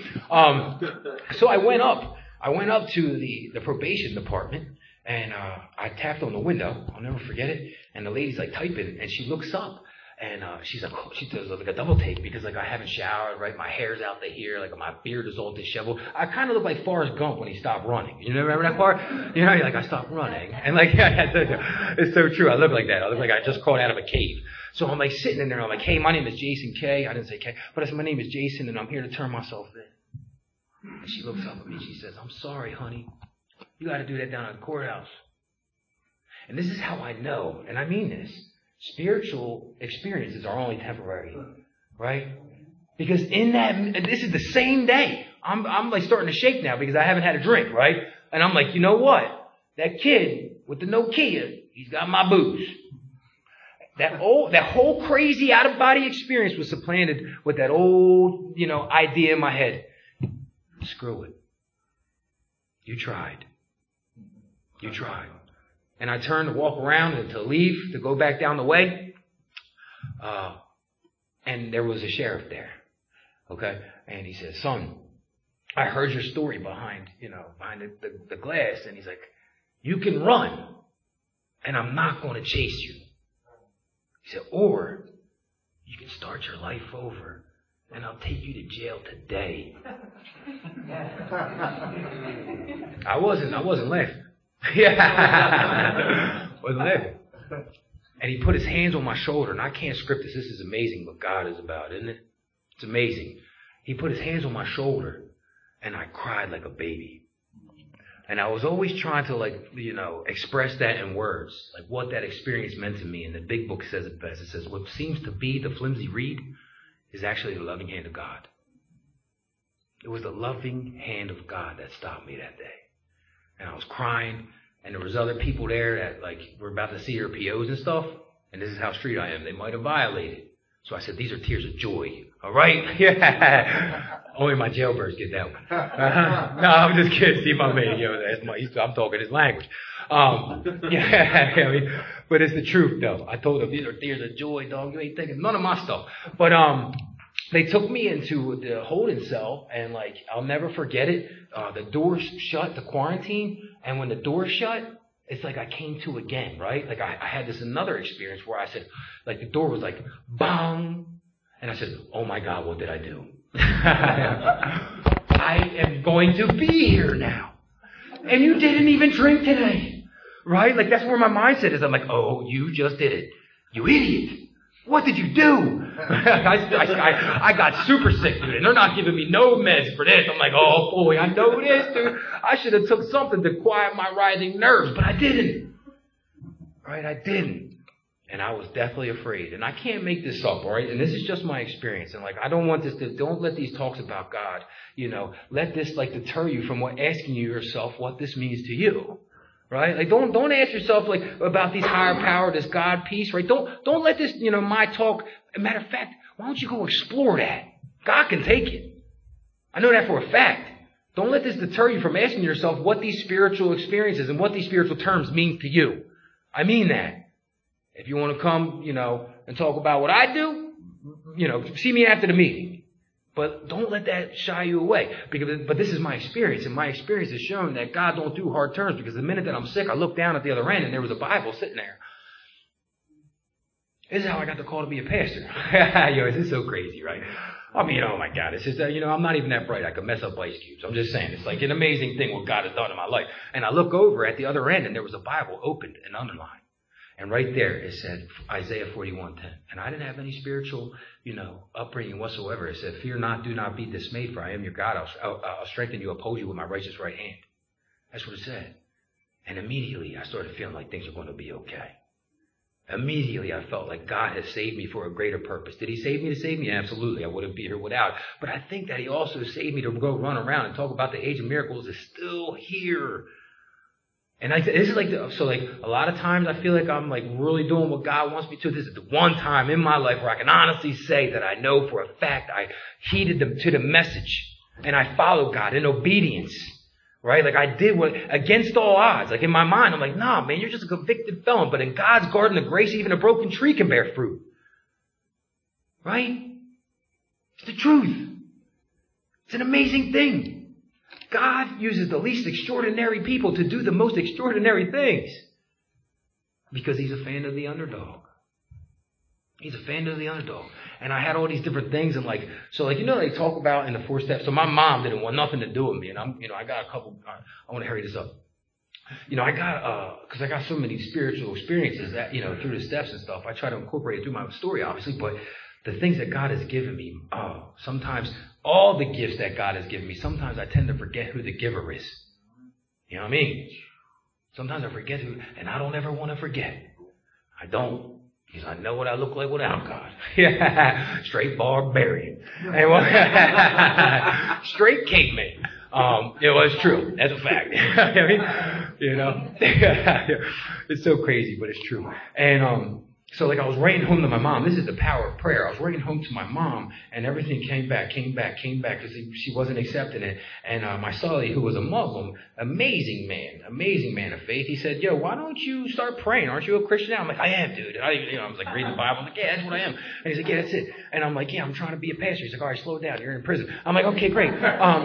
So I went up to the probation department, and I tapped on the window. I'll never forget it. And the lady's like typing, and she looks up, and she does like a double take because like I haven't showered, right? My hair's out to here, like my beard is all disheveled. I kind of look like Forrest Gump when he stopped running. You remember that part? Like I stopped running, and like it's so true. I look like that. I look like I just crawled out of a cave. So I'm like sitting in there, and I'm like, hey, my name is Jason K. I didn't say K, but I said my name is Jason, and I'm here to turn myself in. And she looks up at me. She says, I'm sorry, honey. You got to do that down at the courthouse. And this is how I know, and I mean this. Spiritual experiences are only temporary, right? Because this is the same day. I'm like starting to shake now because I haven't had a drink, right? And I'm like, you know what? That kid with the Nokia, he's got my booze. That whole crazy out of body experience was supplanted with that old, idea in my head. Screw it. You tried. You tried. And I turned to walk around and to leave, to go back down the way. And there was a sheriff there. Okay? And he said, son, I heard your story behind the glass. And he's like, you can run, and I'm not going to chase you. He said, or you can start your life over, and I'll take you to jail today. I wasn't laughing. Yeah. Wasn't laughing. And he put his hands on my shoulder, and I can't script this. This is amazing what God is about, isn't it? It's amazing. He put his hands on my shoulder, and I cried like a baby. And I was always trying to express that in words, like what that experience meant to me. And the big book says it best. It says, what seems to be the flimsy reed is actually the loving hand of God. It was the loving hand of God that stopped me that day. And I was crying, and there was other people there that were about to see their POs and stuff. And this is how street I am. They might have violated. So I said, these are tears of joy. All right? Yeah. Only my jailbirds get that one. No, I'm just kidding. See my man. I'm talking his language. But it's the truth, though. I told them, these are tears of joy, dog. You ain't thinking none of my stuff. But they took me into the holding cell, and I'll never forget it. The doors shut, the quarantine, and when the doors shut, it's like I came to again, right? I had this another experience where I said, the door was like, bang, and I said, oh my God, what did I do? I am going to be here now. And you didn't even drink today, right? That's where my mindset is. I'm like, oh, you just did it. You idiot. What did you do? I got super sick, dude, and they're not giving me no meds for this. I'm like, oh boy, I know this, dude. I should have took something to quiet my writhing nerves, but I didn't. Right? I didn't. And I was deathly afraid. And I can't make this up, all right? And this is just my experience. And I don't want this to, don't let these talks about God, let this deter you from asking yourself what this means to you. Right? Don't ask yourself about these higher power, this God peace, right? Don't let this, my talk. Matter of fact, why don't you go explore that? God can take it. I know that for a fact. Don't let this deter you from asking yourself what these spiritual experiences and what these spiritual terms mean to you. I mean that. If you want to come, and talk about what I do, see me after the meeting. But don't let that shy you away. But this is my experience, and my experience has shown that God don't do hard turns, because the minute that I'm sick, I look down at the other end, and there was a Bible sitting there. This is how I got the call to be a pastor. This is so crazy, right? I mean, oh my God, it's just that, I'm not even that bright. I could mess up ice cubes. I'm just saying, it's like an amazing thing what God has done in my life. And I look over at the other end and there was a Bible opened and underlined. And right there it said Isaiah 41:10. And I didn't have any spiritual, upbringing whatsoever. It said, fear not, do not be dismayed, for I am your God. I'll strengthen you, oppose you with my righteous right hand. That's what it said. And immediately I started feeling like things are going to be okay. Immediately I felt like God has saved me for a greater purpose. Did he save me to save me? Absolutely. I wouldn't be here without. But I think that he also saved me to go run around and talk about the age of miracles is still here. And this is a lot of times I feel like I'm like really doing what God wants me to. This is the one time in my life where I can honestly say that I know for a fact I heeded to the message and I followed God in obedience. Right? Like I did what, against all odds. Like in my mind, I'm like, nah, man, you're just a convicted felon. But in God's garden of grace, even a broken tree can bear fruit. Right? It's the truth. It's an amazing thing. God uses the least extraordinary people to do the most extraordinary things. Because he's a fan of the underdog. He's a fan of the underdog. And I had all these different things and they talk about in the 4 steps. So my mom didn't want nothing to do with me. And I got a couple, I want to hurry this up. Because I got so many spiritual experiences that, through the steps and stuff. I try to incorporate it through my story, obviously. But the things that God has given me, sometimes all the gifts that God has given me, sometimes I tend to forget who the giver is. You know what I mean? Sometimes I forget who, and I don't ever want to forget. I don't. Because I know what I look like without God. Straight barbarian. Straight caveman. It's true. That's a fact. It's so crazy, but it's true. And, I was writing home to my mom. This is the power of prayer. I was writing home to my mom, and everything came back, because she wasn't accepting it. And my Sully, who was a Muslim, amazing man of faith, he said, yo, why don't you start praying? Aren't you a Christian now? I'm like, I am, dude. And I was like reading the Bible. I'm like, yeah, that's what I am. And he's like, yeah, that's it. And I'm like, yeah, I'm trying to be a pastor. He's like, all right, slow down. You're in prison. I'm like, okay, great.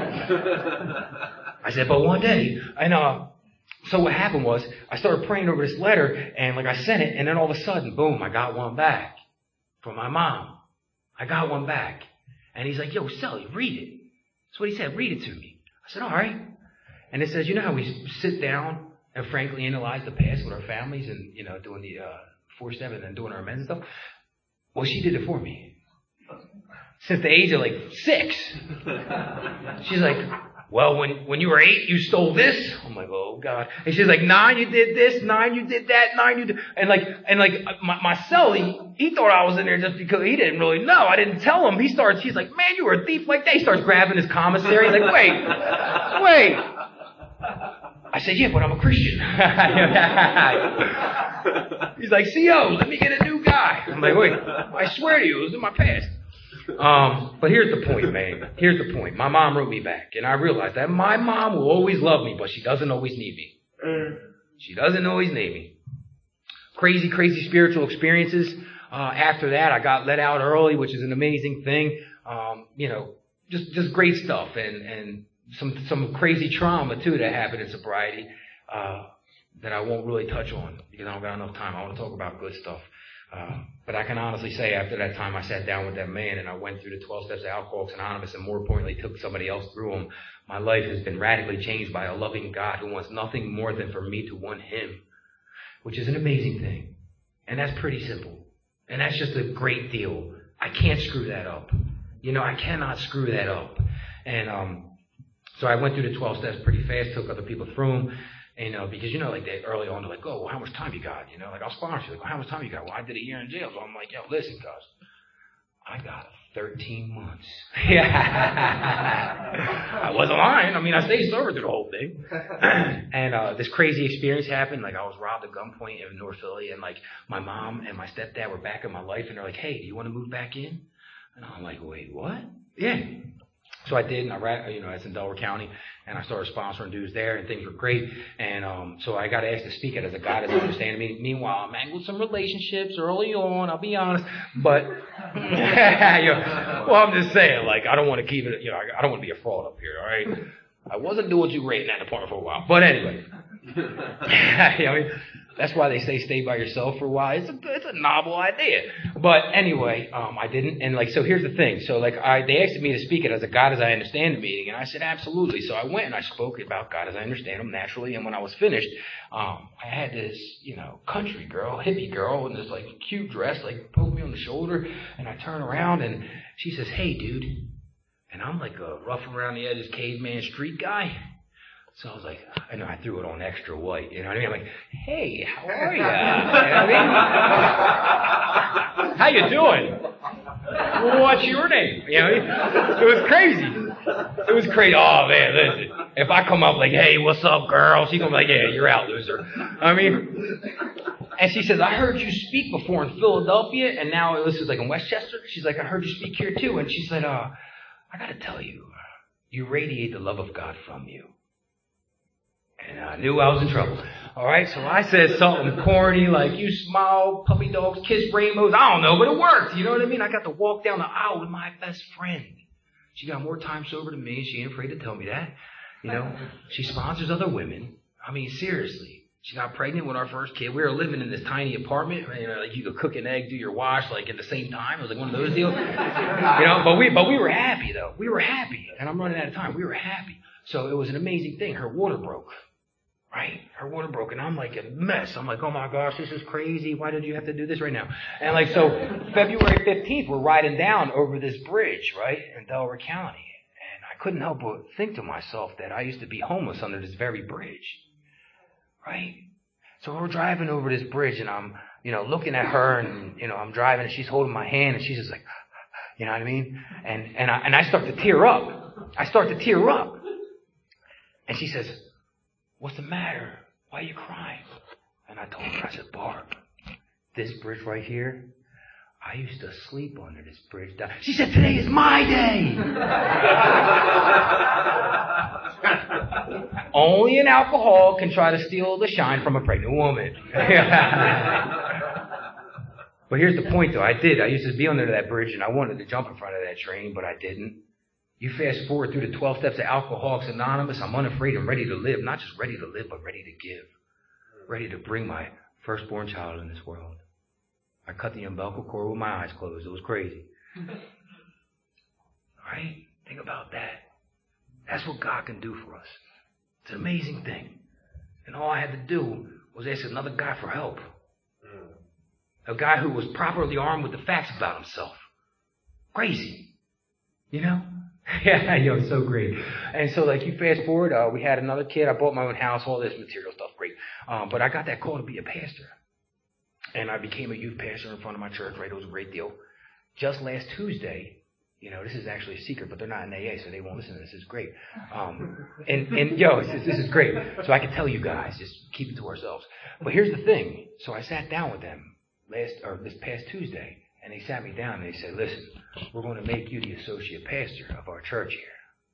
I said, but one day, so what happened was I started praying over this letter and I sent it, and then all of a sudden, boom, I got one back from my mom. I got one back. And he's like, yo, Sally, read it. That's what he said. Read it to me. I said, all right. And it says, you know how we sit down and frankly analyze the past with our families and, doing the 4 step and then doing our amends and stuff? Well, she did it for me. Since the age of 6. She's like, well, when you were 8, you stole this. I'm like, oh God. And she's like, 9, you did this. 9, you did that. 9, you did. And my cellie, he thought I was in there just because he didn't really know. I didn't tell him. He's like, man, you were a thief like that. He starts grabbing his commissary. He's like, wait. I said, yeah, but I'm a Christian. He's like, CO, let me get a new guy. I'm like, wait, I swear to you, it was in my past. But here's the point, man. Here's the point. My mom wrote me back, and I realized that my mom will always love me, but she doesn't always need me. She doesn't always need me. Crazy spiritual experiences. After that, I got let out early, which is an amazing thing. Just great stuff, and some crazy trauma too that happened in sobriety that I won't really touch on because I don't got enough time. I want to talk about good stuff. But I can honestly say after that time I sat down with that man and I went through the 12 steps of Alcoholics Anonymous and more importantly took somebody else through them. My life has been radically changed by a loving God who wants nothing more than for me to want him, which is an amazing thing. And that's pretty simple. And that's just a great deal. I can't screw that up. I cannot screw that up. And so I went through the 12 steps pretty fast, took other people through them. Because, they early on, they're like, oh, well, how much time you got? I'll sponsor you. Like, well, how much time you got? Well, I did a year in jail. So I'm like, yo, listen, guys, I got 13 months. I wasn't lying. I stayed sober through the whole thing. And this crazy experience happened. I was robbed at gunpoint in North Philly. And, my mom and my stepdad were back in my life. And they're like, hey, do you want to move back in? And I'm like, wait, what? Yeah. So I did, and it's in Delaware County, and I started sponsoring dudes there, and things were great. And so I got asked to speak at as a guy doesn't understand me. Meanwhile, I'm mangled some relationships early on, I'll be honest. But, well, I'm just saying, I don't want to keep it, I don't want to be a fraud up here, all right? I wasn't doing too great in that department for a while. But anyway, That's why they say stay by yourself for a while. It's a novel idea. But anyway, I didn't. And so here's the thing. So they asked me to speak it as a God as I Understand the meeting. And I said, absolutely. So I went and I spoke about God as I understand him naturally. And when I was finished, I had this, country girl, hippie girl in this cute dress, poke me on the shoulder. And I turn around and she says, hey, dude. And I'm like a rough around the edges caveman street guy. So I was like, I threw it on extra white, you know what I mean? I'm like, hey, how are you? How you doing? What's your name? It was crazy. It was crazy. Oh, man, listen. If I come up like, hey, what's up, girl? She's going to be like, yeah, you're out, loser. And she says, I heard you speak before in Philadelphia, and now this is in Westchester. She's like, I heard you speak here too. And she said, I got to tell you, you radiate the love of God from you. And I knew I was in trouble. All right, so I said something corny like, you smile, puppy dogs, kiss rainbows. I don't know, but it worked. You know what I mean? I got to walk down the aisle with my best friend. She got more time sober than me. She ain't afraid to tell me that. She sponsors other women. Seriously. She got pregnant with our first kid. We were living in this tiny apartment. You could cook an egg, do your wash, at the same time. It was one of those deals. But we were happy, though. We were happy. And I'm running out of time. We were happy. So it was an amazing thing. Her water broke. Right? Her water broke, and I'm like a mess. I'm like, oh my gosh, this is crazy. Why did you have to do this right now? And so February 15th, we're riding down over this bridge, right, in Delaware County. And I couldn't help but think to myself that I used to be homeless under this very bridge. Right? So we're driving over this bridge, and I'm, looking at her, and, I'm driving, and she's holding my hand, and she's just like, you know what I mean? And I start to tear up. And she says, what's the matter? Why are you crying? And I told her, I said, Barb, this bridge right here, I used to sleep under this bridge. She said, today is my day. Only an alcoholic can try to steal the shine from a pregnant woman. But here's the point, though. I used to be under that bridge, and I wanted to jump in front of that train, but I didn't. You fast forward through the 12 steps of Alcoholics Anonymous. I'm unafraid and ready to live. Not just ready to live, but ready to give. Ready to bring my firstborn child in this world. I cut the umbilical cord with my eyes closed. It was crazy. Right? Think about that. That's what God can do for us. It's an amazing thing. And all I had to do was ask another guy for help. A guy who was properly armed with the facts about himself. Crazy. Yeah, it's so great. And so, you fast forward, we had another kid. I bought my own house, all this material stuff, great. But I got that call to be a pastor. And I became a youth pastor in front of my church, right? It was a great deal. Just last Tuesday, this is actually a secret, but they're not in AA, so they won't listen to this. It's great. This is great. So I can tell you guys, just keep it to ourselves. But here's the thing. So I sat down with them this past Tuesday. And they sat me down and they said, listen, we're going to make you the associate pastor of our church here.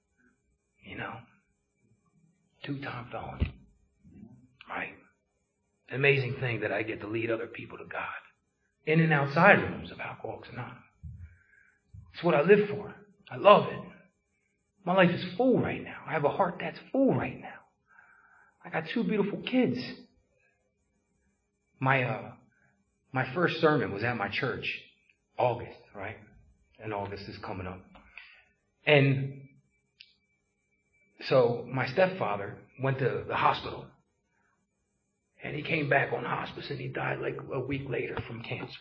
2-time felon. Right? Amazing thing that I get to lead other people to God. In and outside rooms of Alcoholics Anonymous. It's what I live for. I love it. My life is full right now. I have a heart that's full right now. I got 2 beautiful kids. My first sermon was at my church. August, right? And August is coming up. And so my stepfather went to the hospital. And he came back on hospice and he died a week later from cancer.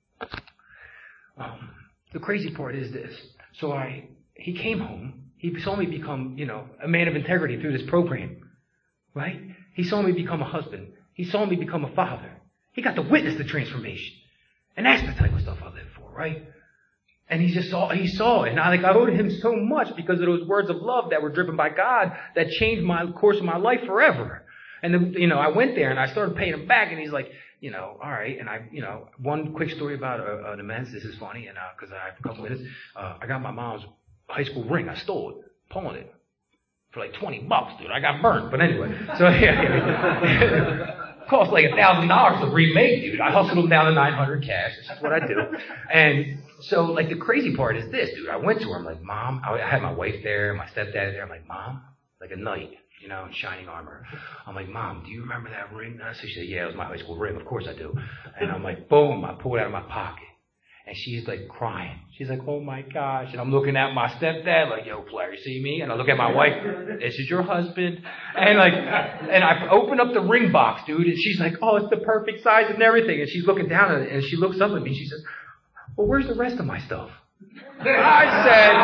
The crazy part is this. So he came home. He saw me become, a man of integrity through this program. Right? He saw me become a husband. He saw me become a father. He got to witness the transformation. And that's the type of stuff I live for, right? And he saw it. And I owed him so much because of those words of love that were driven by God that changed my course of my life forever. And then, I went there and I started paying him back, and he's like, all right. And one quick story about an amends. This is funny, and because I have a couple minutes, I got my mom's high school ring. I stole it, pawned it for $20, dude. I got burnt, but anyway. So yeah. Cost $1,000 to remake, dude. I hustled them down to $900 cash. This is what I do. And so, the crazy part is this, dude. I went to her. I'm like, Mom. I had my wife there, my stepdad there. I'm like, Mom, a night. in shining armor. I'm like, Mom, do you remember that ring? So she said, yeah, it was my high school ring. Of course I do. And I'm like, boom, I pull it out of my pocket. And she's like crying. She's like, oh my gosh. And I'm looking at my stepdad like, yo, Flair, you see me? And I look at my wife, this is your husband. And I open up the ring box, dude. And she's like, oh, it's the perfect size and everything. And she's looking down at it and she looks up at me and she says, well, where's the rest of my stuff? I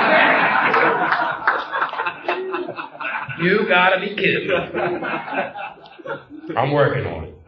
said, you gotta be kidding me. I'm working on it.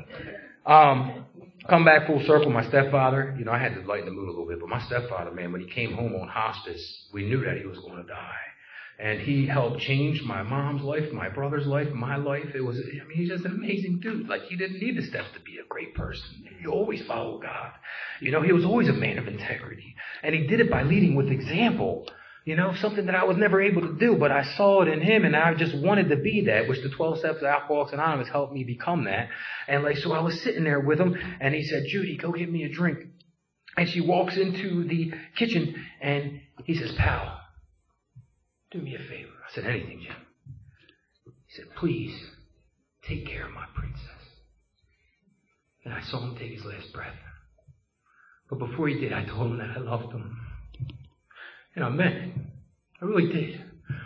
Come back full circle, my stepfather, I had to lighten the mood a little bit, but my stepfather, man, when he came home on hospice, we knew that he was going to die. And he helped change my mom's life, my brother's life, my life. He's just an amazing dude. Like, he didn't need the steps to be a great person. He always followed God. He was always a man of integrity. And he did it by leading with example. Something that I was never able to do, but I saw it in him and I just wanted to be that, which the 12 Steps of Alcoholics Anonymous helped me become that. And so I was sitting there with him and he said, Judy, go get me a drink. And she walks into the kitchen and he says, pal, do me a favor. I said, anything, Jim. He said, please take care of my princess. And I saw him take his last breath. But before he did, I told him that I loved him. And I meant it. I really did.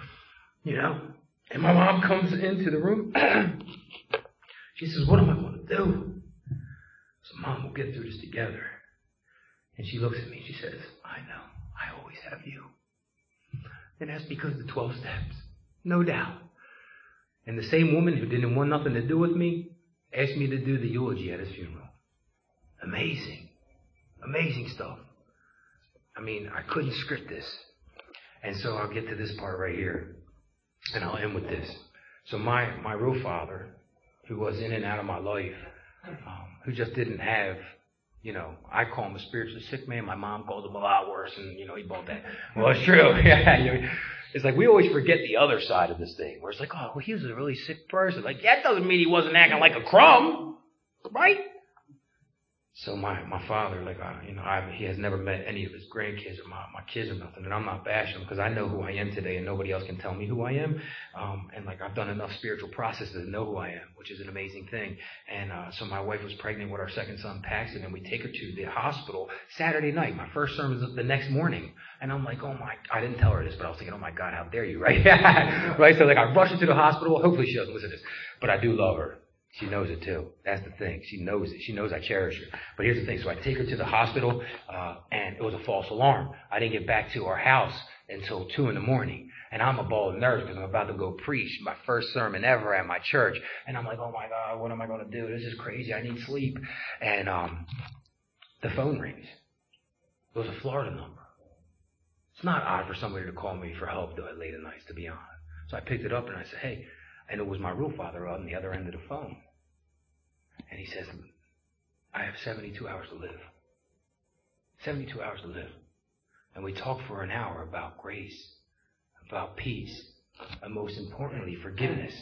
And my mom comes into the room. She says, what am I going to do? I said, Mom, we'll get through this together. And she looks at me and she says, I know. I always have you. And that's because of the 12 steps. No doubt. And the same woman who didn't want nothing to do with me asked me to do the eulogy at his funeral. Amazing. Amazing stuff. I couldn't script this. And so I'll get to this part right here. And I'll end with this. So my real father, who was in and out of my life, who just didn't have, I call him a spiritually sick man. My mom called him a lot worse, and, he bought that. Well, it's true. It's like we always forget the other side of this thing, where it's like, oh, well, he was a really sick person. Like, that doesn't mean he wasn't acting like a crumb, right? So my father, he has never met any of his grandkids or my kids or nothing, and I'm not bashing him because I know who I am today, and nobody else can tell me who I am. And I've done enough spiritual processes to know who I am, which is an amazing thing. And so my wife was pregnant with our second son, Paxton, and we take her to the hospital Saturday night. My first sermon was the next morning, and I'm like, I didn't tell her this, but I was thinking, oh my God, how dare you, right? Right? So I rush her to the hospital. Hopefully she doesn't listen to this, but I do love her. She knows it too. That's the thing. She knows it. She knows I cherish her. But here's the thing. So I take her to the hospital, and it was a false alarm. I didn't get back to our house until 2 a.m. And I'm a ball of nerves because I'm about to go preach my first sermon ever at my church. And I'm like, oh my God, what am I going to do? This is crazy. I need sleep. And the phone rings. It was a Florida number. It's not odd for somebody to call me for help late at nights, to be honest. So I picked it up and I said, hey. And it was my real father on the other end of the phone. And he says, I have 72 hours to live. 72 hours to live. And we talked for an hour about grace, about peace, and most importantly, forgiveness.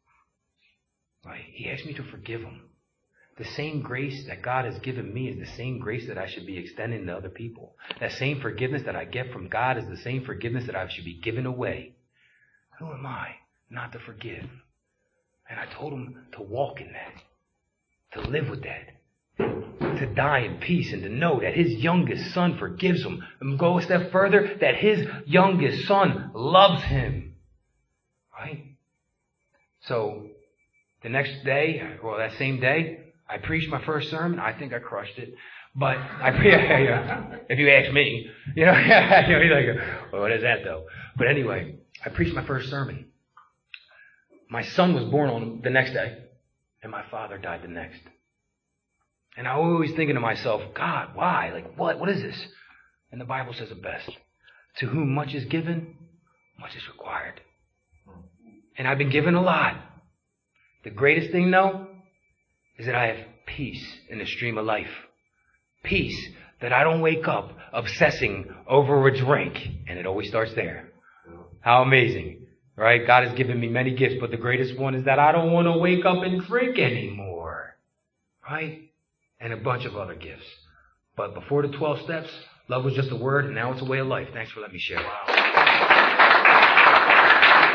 Right? He asked me to forgive him. The same grace that God has given me is the same grace that I should be extending to other people. That same forgiveness that I get from God is the same forgiveness that I should be giving away. Who am I not to forgive? And I told him to walk in that, to live with that, to die in peace, and to know that his youngest son forgives him. And go a step further, that his youngest son loves him. Right? So the next day, or that same day, I preached my first sermon. I think I crushed it. But if you ask me, you're like, well, what is that though? But anyway, I preached my first sermon. My son was born on the next day, and my father died the next. And I was always thinking to myself, God, why? Like, what is this? And the Bible says it best. To whom much is given, much is required. And I've been given a lot. The greatest thing, though, is that I have peace in the stream of life. Peace that I don't wake up obsessing over a drink. And it always starts there. How amazing. Right? God has given me many gifts, but the greatest one is that I don't want to wake up and drink anymore. Right? And a bunch of other gifts. But before the 12 steps, love was just a word, and now it's a way of life. Thanks for letting me share. Wow.